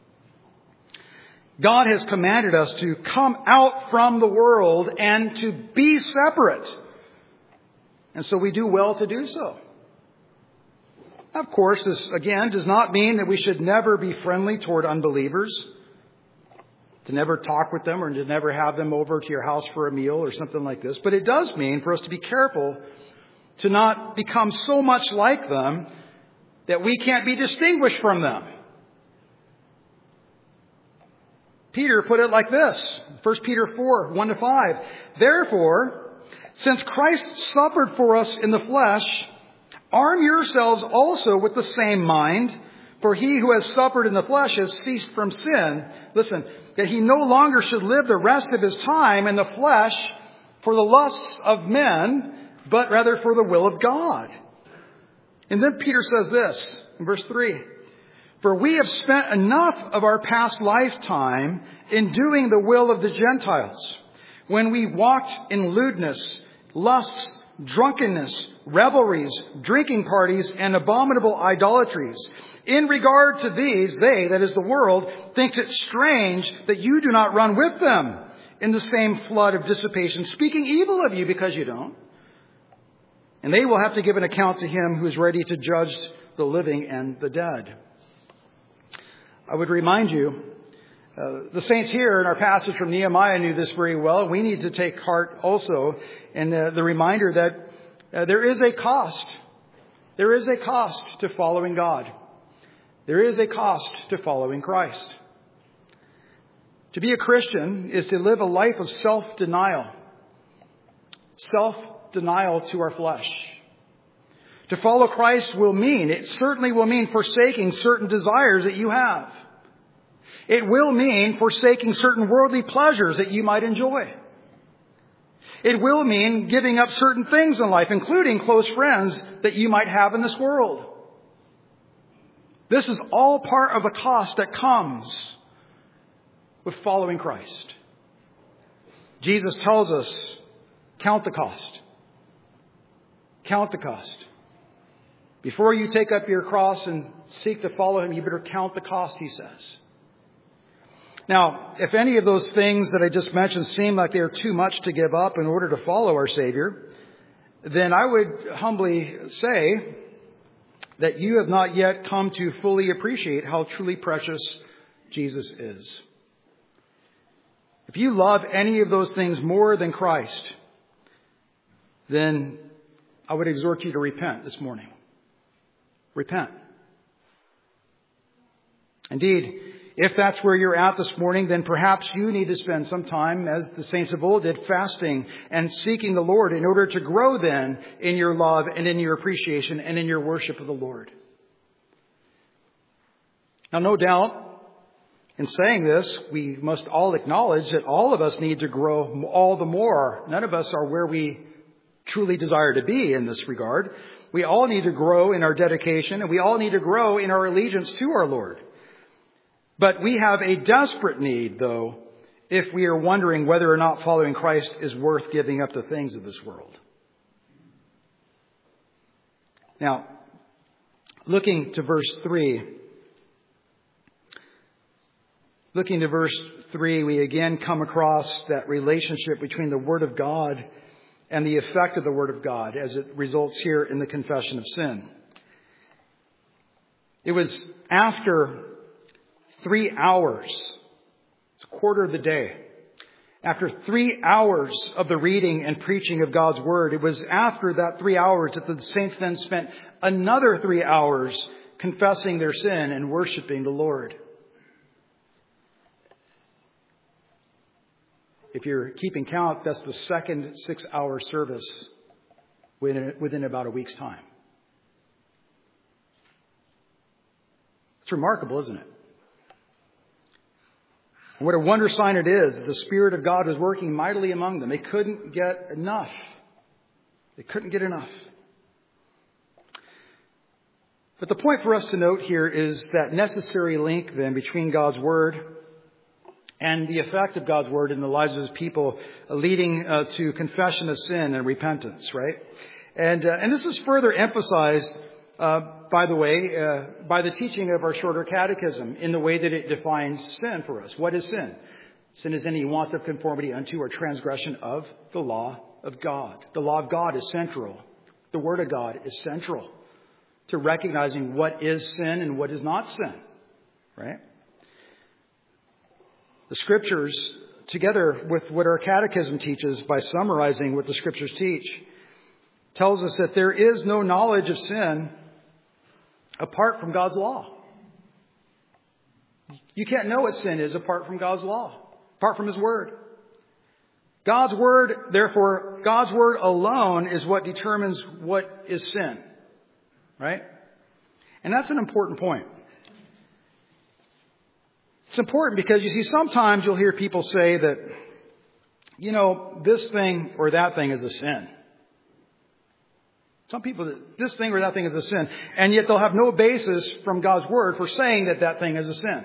God has commanded us to come out from the world and to be separate. And so we do well to do so. Of course, this again does not mean that we should never be friendly toward unbelievers, to never talk with them or to never have them over to your house for a meal or something like this. But it does mean for us to be careful to not become so much like them that we can't be distinguished from them. Peter put it like this, First Peter four, one to five. Therefore, since Christ suffered for us in the flesh, arm yourselves also with the same mind, for he who has suffered in the flesh has ceased from sin. Listen, that he no longer should live the rest of his time in the flesh for the lusts of men, but rather for the will of God. And then Peter says this in verse three. For we have spent enough of our past lifetime in doing the will of the Gentiles, when we walked in lewdness, lusts, drunkenness, revelries, drinking parties, and abominable idolatries. In regard to these, they, that is the world, thinks it strange that you do not run with them. in the same flood of dissipation, speaking evil of you because you don't. And they will have to give an account to him who is ready to judge the living and the dead. I would remind you, uh, the saints here in our passage from Nehemiah knew this very well. We need to take heart also in the, the reminder that uh, there is a cost. There is a cost to following God. There is a cost to following Christ. To be a Christian is to live a life of self-denial. Self-denial to our flesh. To follow Christ will mean, it certainly will mean forsaking certain desires that you have. It will mean forsaking certain worldly pleasures that you might enjoy. It will mean giving up certain things in life, including close friends that you might have in this world. This is all part of the cost that comes with following Christ. Jesus tells us, count the cost. Count the cost. Before you take up your cross and seek to follow him, you better count the cost, he says. Now, if any of those things that I just mentioned seem like they are too much to give up in order to follow our Savior, then I would humbly say that you have not yet come to fully appreciate how truly precious Jesus is. If you love any of those things more than Christ, then I would exhort you to repent this morning. Repent. Indeed, if that's where you're at this morning, then perhaps you need to spend some time, as the saints of old did, fasting and seeking the Lord in order to grow then in your love and in your appreciation and in your worship of the Lord. Now, no doubt, in saying this, we must all acknowledge that all of us need to grow all the more. None of us are where we truly desire to be in this regard. We all need to grow in our dedication, and we all need to grow in our allegiance to our Lord. But we have a desperate need, though, if we are wondering whether or not following Christ is worth giving up the things of this world. Now, looking to verse three. Looking to verse three, we again come across that relationship between the Word of God and the effect of the Word of God as it results here in the confession of sin. It was after three hours, it's a quarter of the day, after three hours of the reading and preaching of God's Word, it was after that three hours that the saints then spent another three hours confessing their sin and worshiping the Lord. If you're keeping count, that's the second six-hour service within, within about a week's time. It's remarkable, isn't it? And what a wonder sign it is that the Spirit of God was working mightily among them. They couldn't get enough. They couldn't get enough. But the point for us to note here is that necessary link then between God's Word and the effect of God's Word in the lives of His people, uh, leading uh, to confession of sin and repentance, right? And uh, and this is further emphasized, uh, by the way, uh, by the teaching of our shorter catechism in the way that it defines sin for us. What is sin? Sin is any want of conformity unto or transgression of the law of God. The law of God is central. The Word of God is central to recognizing what is sin and what is not sin, right? The Scriptures, together with what our catechism teaches by summarizing what the Scriptures teach, tells us that there is no knowledge of sin apart from God's law. You can't know what sin is apart from God's law, apart from His Word. God's Word, therefore, God's Word alone is what determines what is sin, right? And that's an important point. It's important because, you see, sometimes you'll hear people say that, you know, this thing or that thing is a sin. Some people, this thing or that thing is a sin. And yet they'll have no basis from God's Word for saying that that thing is a sin.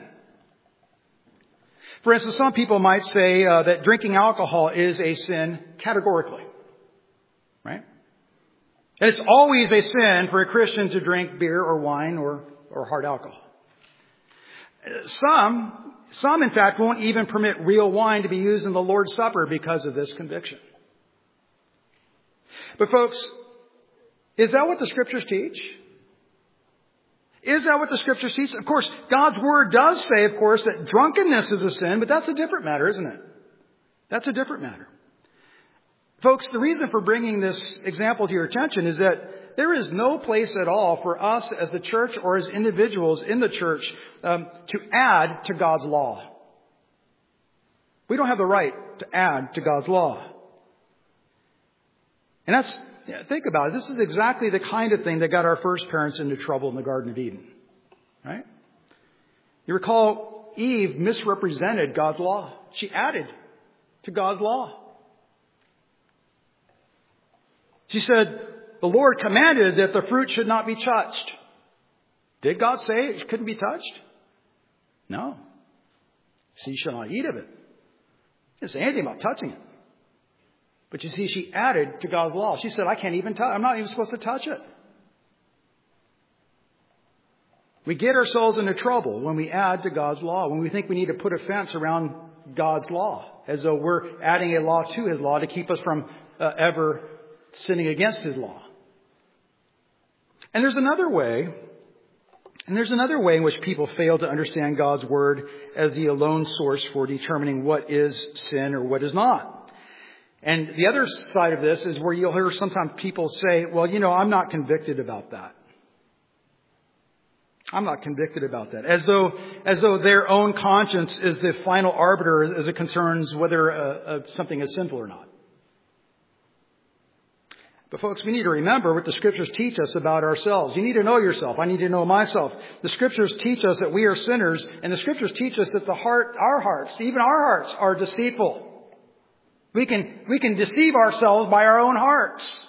For instance, some people might say uh, that drinking alcohol is a sin categorically. Right? And it's always a sin for a Christian to drink beer or wine or, or hard alcohol. Some some, in fact, won't even permit real wine to be used in the Lord's Supper because of this conviction. But folks, is that what the Scriptures teach? Is that what the Scriptures teach? Of course, God's Word does say, of course, that drunkenness is a sin, but that's a different matter, isn't it? That's a different matter. Folks, the reason for bringing this example to your attention is that there is no place at all for us as the church or as individuals in the church um, to add to God's law. We don't have the right to add to God's law. And that's, yeah, think about it. This is exactly the kind of thing that got our first parents into trouble in the Garden of Eden. Right? You recall Eve misrepresented God's law. She added to God's law. She said, the Lord commanded that the fruit should not be touched. Did God say it couldn't be touched? No. So you shall not eat of it. He didn't say anything about touching it. But you see, she added to God's law. She said, I can't even touch, I'm not even supposed to touch it. We get ourselves into trouble when we add to God's law, when we think we need to put a fence around God's law, as though we're adding a law to His law to keep us from uh, ever sinning against His law. And there's another way, and there's another way in which people fail to understand God's Word as the alone source for determining what is sin or what is not. And the other side of this is where you'll hear sometimes people say, well, you know, I'm not convicted about that. I'm not convicted about that. As though, as though their own conscience is the final arbiter as it concerns whether uh, uh, something is sinful or not. But folks, we need to remember what the Scriptures teach us about ourselves. You need to know yourself. I need to know myself. The Scriptures teach us that we are sinners, and the Scriptures teach us that the heart, our hearts, even our hearts, are deceitful. We can, we can deceive ourselves by our own hearts.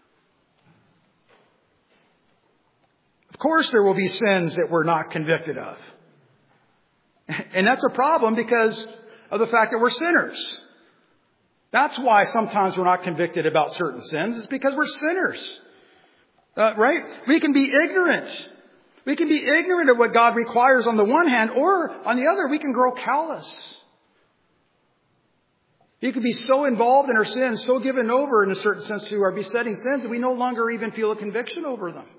Of course there will be sins that we're not convicted of. And that's a problem because of the fact that we're sinners. That's why sometimes we're not convicted about certain sins. It's because we're sinners. Uh, right? We can be ignorant. We can be ignorant of what God requires on the one hand, or on the other, we can grow callous. We can be so involved in our sins, so given over in a certain sense to our besetting sins that we no longer even feel a conviction over them.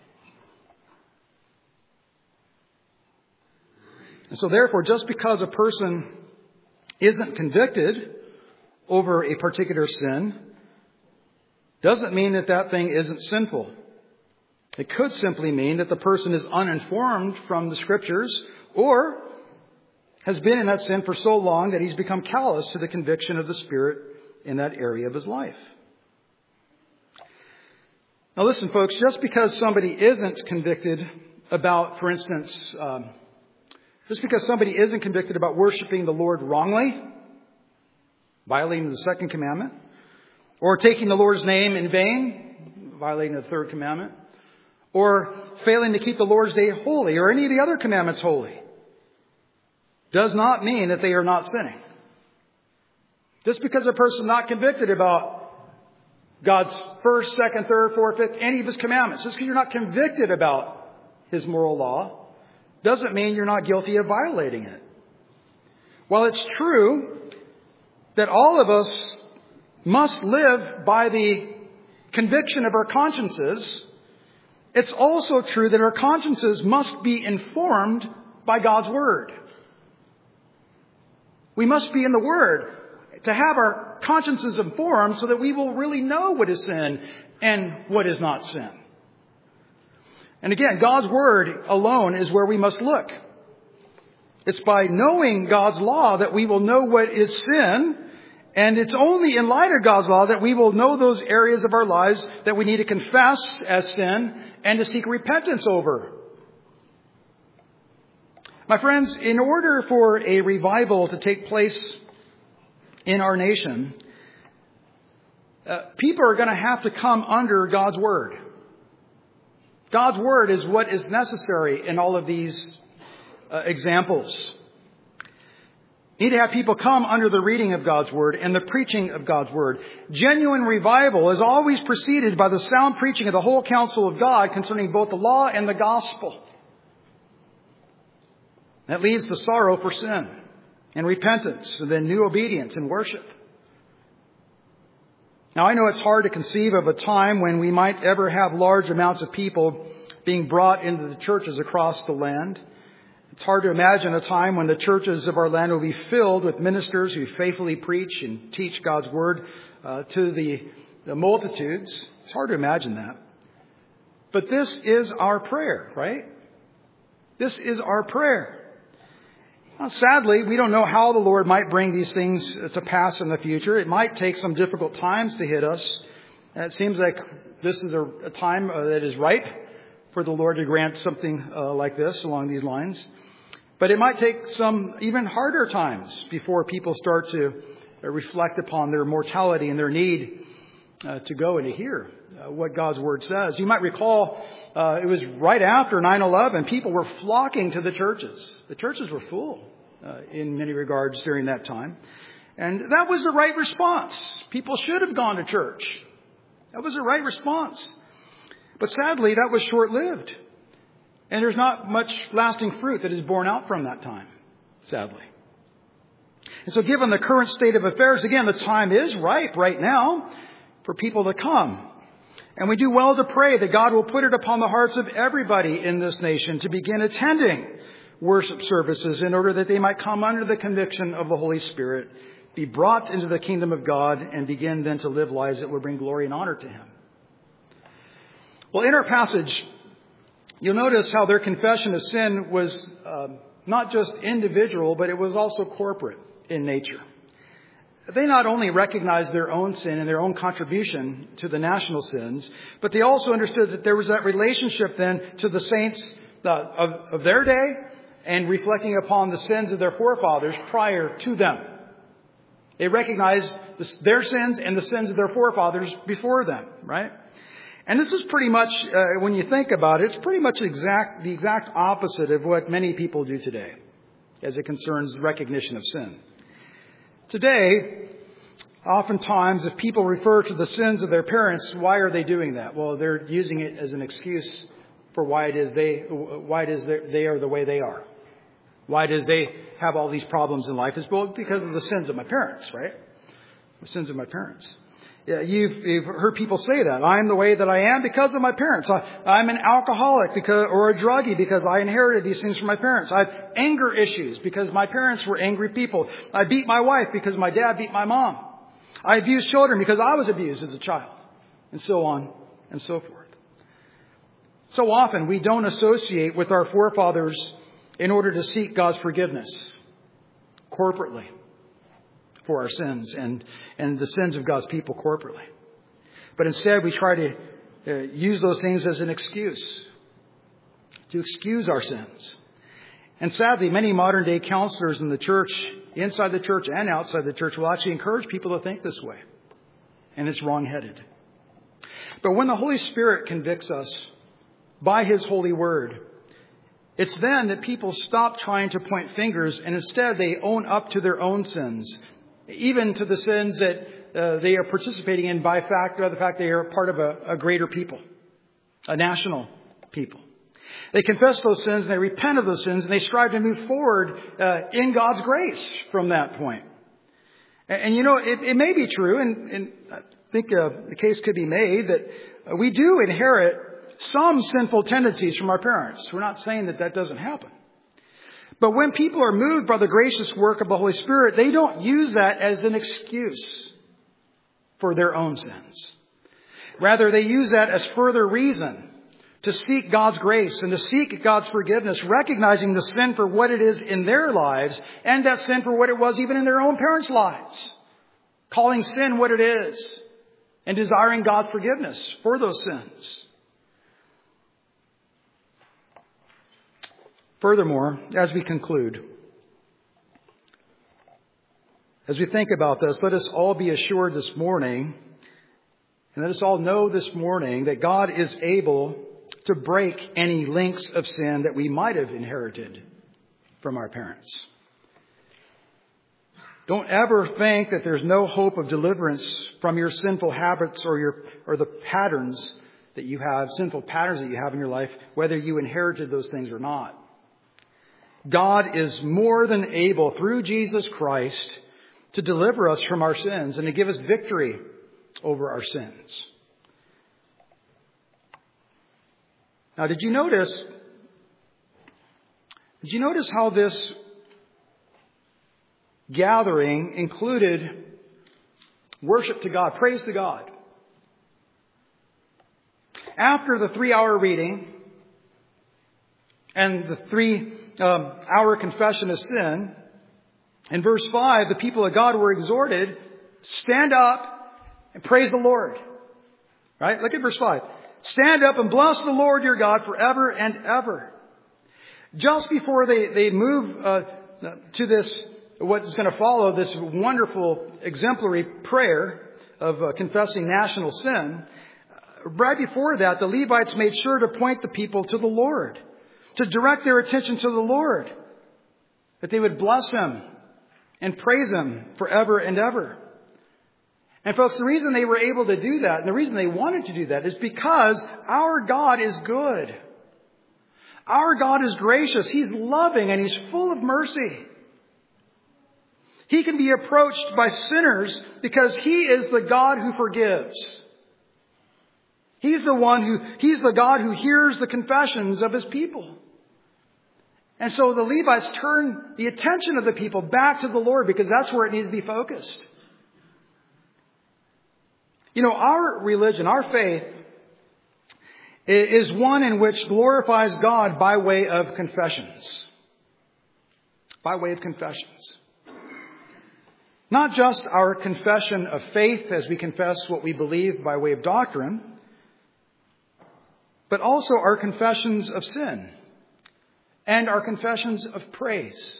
And so therefore, just because a person isn't convicted over a particular sin doesn't mean that that thing isn't sinful. It could simply mean that the person is uninformed from the Scriptures or has been in that sin for so long that he's become callous to the conviction of the Spirit in that area of his life. Now listen, folks, just because somebody isn't convicted about, for instance, um, just because somebody isn't convicted about worshiping the Lord wrongly, violating the second commandment, or taking the Lord's name in vain, violating the third commandment, or failing to keep the Lord's day holy, or any of the other commandments holy, does not mean that they are not sinning. Just because a person is not convicted about God's first, second, third, fourth, fifth, any of His commandments, just because you're not convicted about His moral law, doesn't mean you're not guilty of violating it. While it's true that all of us must live by the conviction of our consciences, it's also true that our consciences must be informed by God's Word. We must be in the Word to have our consciences informed so that we will really know what is sin and what is not sin. And again, God's Word alone is where we must look. It's by knowing God's law that we will know what is sin. And it's only in light of God's law that we will know those areas of our lives that we need to confess as sin and to seek repentance over. My friends, in order for a revival to take place in our nation, uh, people are going to have to come under God's Word. God's Word is what is necessary in all of these uh, examples. You need to have people come under the reading of God's Word and the preaching of God's Word. Genuine revival is always preceded by the sound preaching of the whole counsel of God concerning both the law and the gospel. That leads to sorrow for sin and repentance, and then new obedience and worship. Now, I know it's hard to conceive of a time when we might ever have large amounts of people being brought into the churches across the land. It's hard to imagine a time when the churches of our land will be filled with ministers who faithfully preach and teach God's Word uh, to the, the multitudes. It's hard to imagine that. But this is our prayer, right? This is our prayer. Now, sadly, we don't know how the Lord might bring these things to pass in the future. It might take some difficult times to hit us. It seems like this is a, a time uh, that is ripe for the Lord to grant something uh, like this along these lines. But it might take some even harder times before people start to uh, reflect upon their mortality and their need uh, to go and to hear uh, what God's Word says. You might recall uh, it was right after nine eleven. People were flocking to the churches. The churches were full uh, in many regards during that time. And that was the right response. People should have gone to church. That was the right response. But sadly, that was short-lived. And there's not much lasting fruit that is borne out from that time, sadly. And so given the current state of affairs, again, the time is ripe right now for people to come. And we do well to pray that God will put it upon the hearts of everybody in this nation to begin attending worship services in order that they might come under the conviction of the Holy Spirit, be brought into the kingdom of God, and begin then to live lives that will bring glory and honor to Him. Well, in our passage, you'll notice how their confession of sin was uh, not just individual, but it was also corporate in nature. They not only recognized their own sin and their own contribution to the national sins, but they also understood that there was that relationship then to the saints uh, of, of their day and reflecting upon the sins of their forefathers prior to them. They recognized the, their sins and the sins of their forefathers before them, right? And this is pretty much, uh, when you think about it, it's pretty much exact, the exact opposite of what many people do today as it concerns recognition of sin. Today, oftentimes, if people refer to the sins of their parents, why are they doing that? Well, they're using it as an excuse for why it is they, why it is they are the way they are. Why does they have all these problems in life? It's well because of the sins of my parents, right? The sins of my parents. Yeah, you've, you've heard people say that. I'm the way that I am because of my parents. I, I'm an alcoholic because, or a druggie because I inherited these things from my parents. I have anger issues because my parents were angry people. I beat my wife because my dad beat my mom. I abuse children because I was abused as a child. And so on and so forth. So often we don't associate with our forefathers in order to seek God's forgiveness corporately for our sins and, and the sins of God's people corporately. But instead we try to uh, use those things as an excuse to excuse our sins. And sadly, many modern day counselors in the church, inside the church and outside the church, will actually encourage people to think this way. And it's wrong-headed. But when the Holy Spirit convicts us by His holy word, it's then that people stop trying to point fingers and instead they own up to their own sins, even to the sins that uh, they are participating in by fact or the fact they are part of a, a greater people, a national people. They confess those sins and they repent of those sins and they strive to move forward uh, in God's grace from that point. And, and you know, it, it may be true, and, and I think uh, the case could be made that uh, we do inherit some sinful tendencies from our parents. We're not saying that that doesn't happen. But when people are moved by the gracious work of the Holy Spirit, they don't use that as an excuse for their own sins. Rather, they use that as further reason to seek God's grace and to seek God's forgiveness, recognizing the sin for what it is in their lives and that sin for what it was even in their own parents' lives. Calling sin what it is and desiring God's forgiveness for those sins. Furthermore, as we conclude, as we think about this, let us all be assured this morning, and let us all know this morning that God is able to break any links of sin that we might have inherited from our parents. Don't ever think that there's no hope of deliverance from your sinful habits or your or the patterns that you have, sinful patterns that you have in your life, whether you inherited those things or not. God is more than able, through Jesus Christ, to deliver us from our sins and to give us victory over our sins. Now, did you notice, did you notice how this gathering included worship to God, praise to God? After the three-hour reading and the three-hour confession of sin, in verse five, the people of God were exhorted, stand up and praise the Lord. Right? Look at verse five. Stand up and bless the Lord your God forever and ever. Just before they, they move uh, to this, what's going to follow, this wonderful exemplary prayer of uh, confessing national sin, right before that, the Levites made sure to point the people to the Lord, to direct their attention to the Lord, that they would bless Him and praise Him forever and ever. And folks, the reason they were able to do that, and the reason they wanted to do that, is because our God is good. Our God is gracious. He's loving and He's full of mercy. He can be approached by sinners because He is the God who forgives. He's the one who, He's the God who hears the confessions of His people. And so the Levites turn the attention of the people back to the Lord because that's where it needs to be focused. You know, our religion, our faith, is one in which glorifies God by way of confessions. By way of confessions. Not just our confession of faith as we confess what we believe by way of doctrine, but also our confessions of sin and our confessions of praise.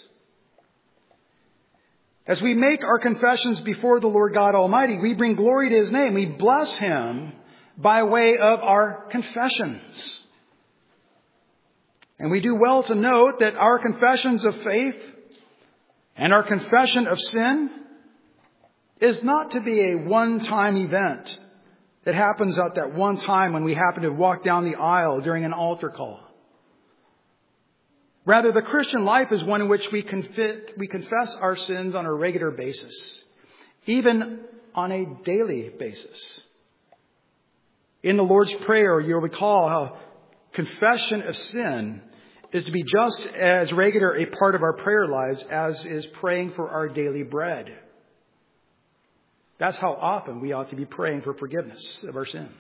As we make our confessions before the Lord God Almighty, we bring glory to His name. We bless Him by way of our confessions. And we do well to note that our confessions of faith and our confession of sin is not to be a one-time event that happens at that one time when we happen to walk down the aisle during an altar call. Rather, the Christian life is one in which we conf- we confess our sins on a regular basis, even on a daily basis. In the Lord's Prayer, you'll recall how confession of sin is to be just as regular a part of our prayer lives as is praying for our daily bread. That's how often we ought to be praying for forgiveness of our sins.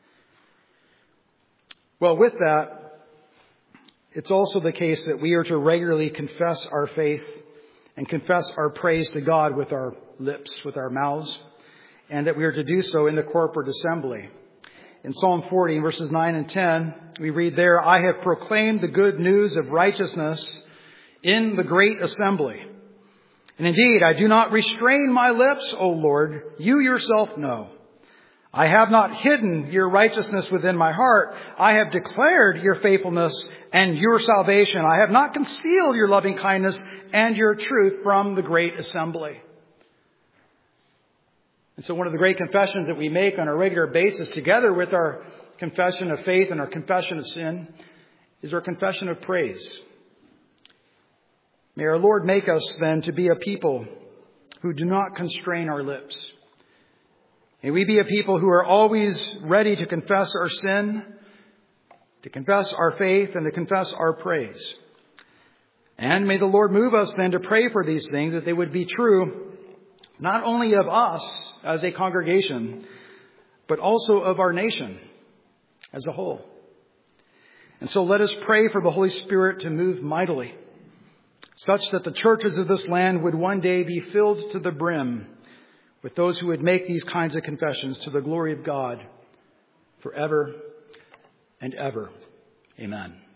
Well, with that, it's also the case that we are to regularly confess our faith and confess our praise to God with our lips, with our mouths, and that we are to do so in the corporate assembly. In Psalm forty, verses nine and ten, we read there, I have proclaimed the good news of righteousness in the great assembly. And indeed, I do not restrain my lips, O Lord, you yourself know. I have not hidden your righteousness within my heart. I have declared your faithfulness and your salvation. I have not concealed your loving kindness and your truth from the great assembly. And so one of the great confessions that we make on a regular basis, together with our confession of faith and our confession of sin, is our confession of praise. May our Lord make us then to be a people who do not constrain our lips. May we be a people who are always ready to confess our sin, to confess our faith, and to confess our praise. And may the Lord move us then to pray for these things, that they would be true not only of us as a congregation, but also of our nation as a whole. And so let us pray for the Holy Spirit to move mightily, such that the churches of this land would one day be filled to the brim with those who would make these kinds of confessions to the glory of God forever and ever. Amen.